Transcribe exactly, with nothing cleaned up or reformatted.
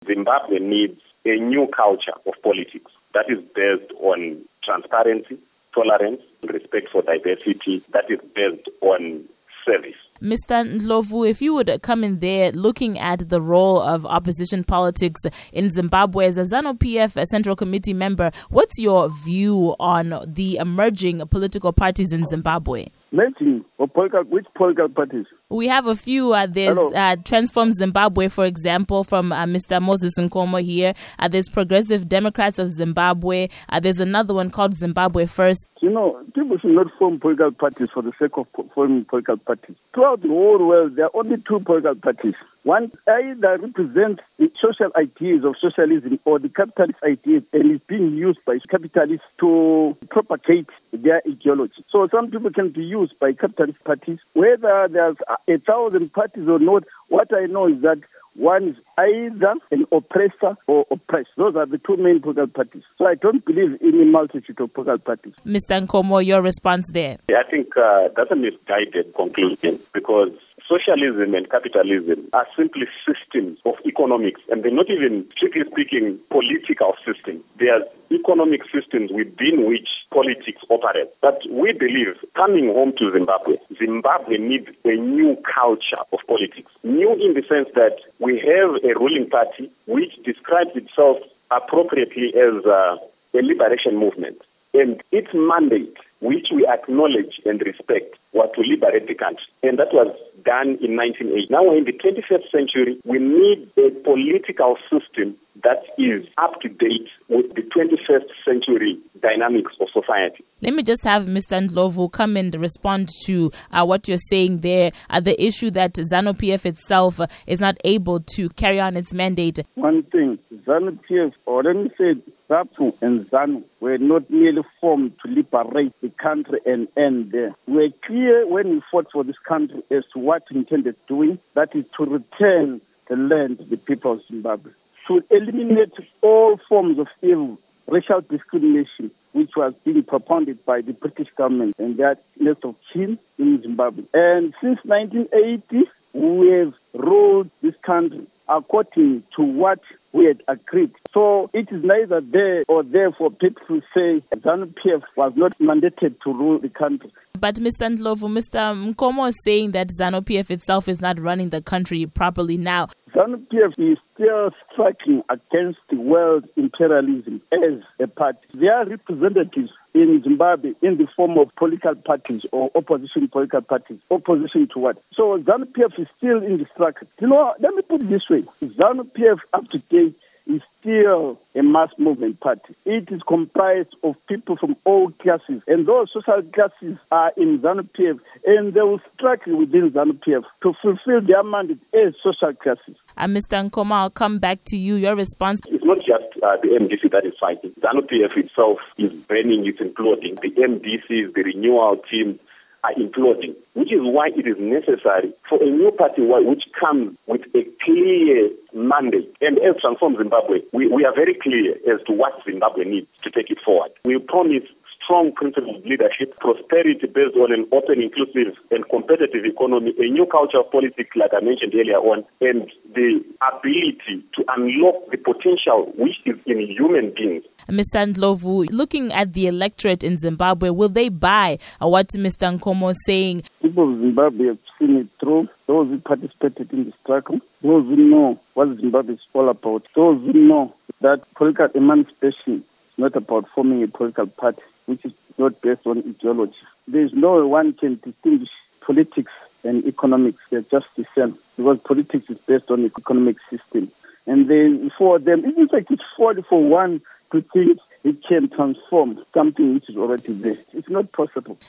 Zimbabwe needs a new culture of politics that is based on transparency, tolerance, respect for diversity, that is based on service. Mister Ndlovu, if you would come in there looking at the role of opposition politics in Zimbabwe as a ZANU-P F Central Committee member, what's your view on the emerging political parties in Zimbabwe? Mention or political, which political parties? We have a few. Uh, there's uh, Transform Zimbabwe, for example, from uh, Mister Moses Nkomo here. Uh, there's Progressive Democrats of Zimbabwe. Uh, there's another one called Zimbabwe First. You know, people should not form political parties for the sake of forming political parties. Throughout the whole world, there are only two political parties. One either represents the social ideas of socialism or the capitalist ideas and is being used by capitalists to propagate their ideology. So some people can be used by capitalist parties. Whether there's a thousand parties or not, what I know is that one is either an oppressor or oppressed. Those are the two main political parties. So I don't believe in a multitude of political parties. Mister Nkomo, your response there? I think uh, that's a misguided conclusion because socialism and capitalism are simply systems of economics, and they're not even, strictly speaking, political systems. They are economic systems within which politics operates. But we believe, coming home to Zimbabwe, Zimbabwe needs a new culture of politics. New in the sense that we have a ruling party which describes itself appropriately as uh, a liberation movement. And its mandate, which we acknowledge and respect, was to liberate the country. And that was done in nineteen eighty. Now we're in the twenty-first century. We need a political system that is up to date with the twenty-first century dynamics of society. Let me just have Mister Ndlovu come and respond to uh, what you're saying there, uh, the issue that ZANU-P F itself uh, is not able to carry on its mandate. One thing, ZANU-P F, or let me say ZAPU and ZANU, were not merely formed to liberate the country and end there. We were clear when we fought for this country as to what we intended doing, that is to return the land to the people of Zimbabwe, to eliminate all forms of evil, racial discrimination, which was being propounded by the British government and their next of kin in Zimbabwe. And since nineteen eighty, we have ruled this country according to what we had agreed. So it is neither there or there for people to say ZANU-P F was not mandated to rule the country. But Mister Ndlovu, Mister Nkomo is saying that ZANU-P F itself is not running the country properly now. ZANU-P F is still striking against the world imperialism as a party. Their representatives in Zimbabwe in the form of political parties or opposition political parties. Opposition to what? So ZANU-P F is still in the struggle. You know, let me put it this way. ZANU-P F up to date is still a mass movement party. It is comprised of people from all classes, and those social classes are in ZANU-P F, and they will struggle within ZANU-P F to fulfill their mandate as social classes. Uh, Mister Nkomo, I'll come back to you. Your response? It's not just uh, the M D C that is fighting. ZANU-P F itself is burning, it's imploding. The M D Cs, the renewal team, are imploding, which is why it is necessary for a new party which comes with a clear mandate. And as Transform Zimbabwe, we, we are very clear as to what Zimbabwe needs to take it forward. We promise strong principled leadership, prosperity based on an open, inclusive and competitive economy, a new culture of politics like I mentioned earlier on, and the ability to unlock the potential which is in human beings. Mister Ndlovu, looking at the electorate in Zimbabwe, will they buy uh, what Mister Nkomo is saying? People of Zimbabwe have seen it through. Those who participated in the struggle, those who know what Zimbabwe is all about, those who know that political emancipation is not about forming a political party which is not based on ideology. There is no one can distinguish politics and economics. They're just the same because politics is based on the economic system. And then for them, it's like it's folly for one to think it can transform something which is already there. It's not possible.